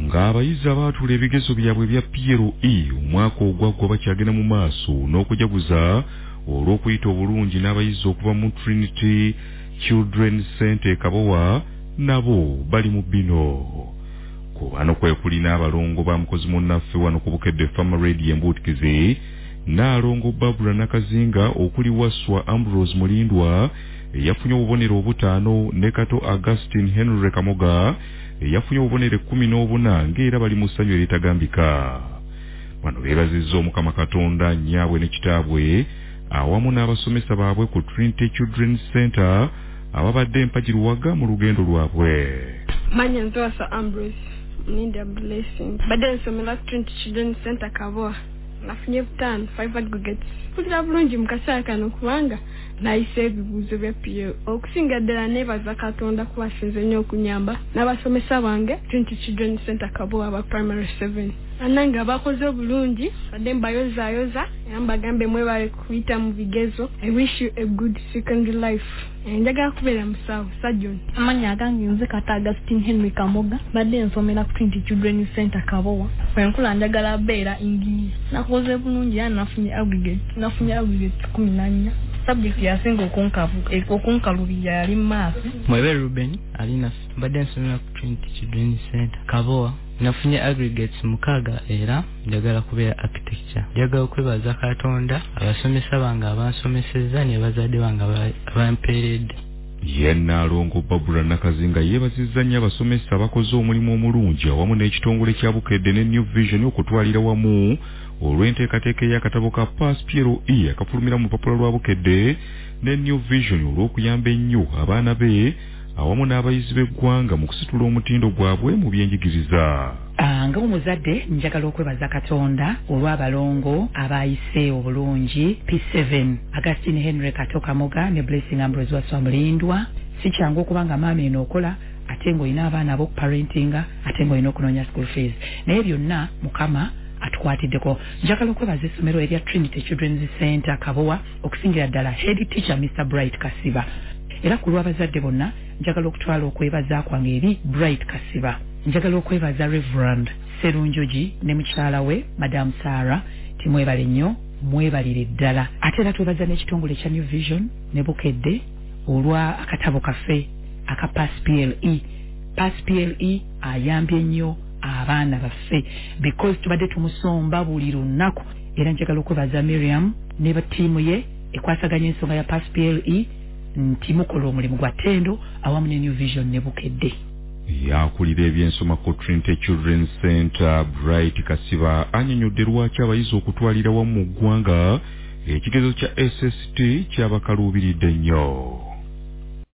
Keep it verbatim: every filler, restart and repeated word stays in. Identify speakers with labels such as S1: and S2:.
S1: ng'abayizi abaatula ebigezo byabwe bya P L E omwaka ogwaggwa bakyagenda mu maaso n'okujaguza olw'okuyita obulungi n'abayizi okuva mu Trinity Children's Center Kabowa nabo bali mu bino. Ku bano kwe kuli n'abalongo ba mukozi munnaffe wano ku Bukedde Farmer Radio Embuutikize, Nnaalongo Barbara Nakazinga okuli Waswa Ambrose Mulindwa eyafunye obubonero obutaano ne Kato Augustine Henry Kamoga eyafunye obubonero kkumi n'obuna ng'era bali mu ssanyu eritagambika. Bano beebazizza Omukama Katonda nnyabwe ne kitaabwe awamu n'abasomesa baabwe ku Trinity Children's Center ababadde mpajiruwaga mu lugendo lwabwe.
S2: Manya Nzwasa Ambrose Mninda Blessing badde nsomera Trinity Children's Center Kabowa nafunye butaano five aggregates. Kulira bulungi mu kaseera kano kubanga nayise ebibuuzo bya P L okusinga ddala neebaza Katonda kubasinze nnyo okunyamba n'abasomesa bange Trinity Children's Center Kabowa aba primary seven. Ananga bakoze obulungi badde mbayozaayoza era mbagambe mwebale kuyita mu bigezo. I wish you a good second life. Njagala kubeera musawo Sajjon.
S3: Amanya agange nze Kato Augustine Henry Kamoga badde nsomera ku Trinity Children's Center Kabowa. Bwenkula njagala beera English. Nakoze bulungi era nafunye aggregate. Nafunye aggregate kumi na nnya. Subject yasinga okunkavu okunkalubya yali maaso.
S4: Mwebe Ruben alina badde nsomera ku Trinity Children's Center Kabowa. Nafunye aggregates mukaaga era njagala kubeera architecture. Njagala okwebaza Katonda abasomesa bange abansomesezza ne bazadde bange abampeeredde.
S1: Ye Nnaalongo Barbara Nakazinga yeebazizza nnyo abasomesa abakoze omulimu omulungi awamu n'ekitongole kya Bukedde ne New Vision okutwalira wamu olw'enteekateeka y'akatabo ka Pass P L E akafulumira mu lupapula lwa Bukedde ne New Vision olw'okuyamba ennyo abaana be awamu n'abayizi b'eggwanga mu kusitula omutindo gwabwe mu byenjigiriza.
S5: Nga omuzadde njagala okwebaza Katonda olw'abalongo abayise obulungi P seven Augustine Henry Kato Kamoga ne Blessing Ambrose Waswa Mulindwa. Si kyangu okubanga maama eno okola ate ng'olina abaana ab'okuparentinga ate ng'olina okunoonya school fees. Naye byonna Mukama atukwatiddeko. Njagala okwebaza essomero erya Trinity Children's Center Kabowa okusingira ddala head teacher Mister Bright Kasiba. Era ku lw'abazadde bonna njagala okutwala okwebaza kwange eri Bright Kasiba. Njagala okwebaza Reverend Serunjoji ne mukyala we Madam Sarah timwebale nnyo mwebalire ddala. Ate era twebaza n'ekitongole kya New Vision ne Bukedde olwa akatabo kaffe aka Pass P L E. Pass P L E ayambye nnyo abaana baffe because tubadde tumusomba buli lunaku. Era njagala okwebaza Miriam ne batiimu ye ekwasaganya ensonga ya Pass P L E nti mukola omulimu gwa ttendo awamu ne New Vision ne Bukedde.
S1: Yakulira ebyensoma ku Trinity Children's Center Bright Kasiba annyonnyodde lwaki abayizi okutwalira wamu mu ggwanga ekigezo kya S S T kyabakaluubiridde nnyo.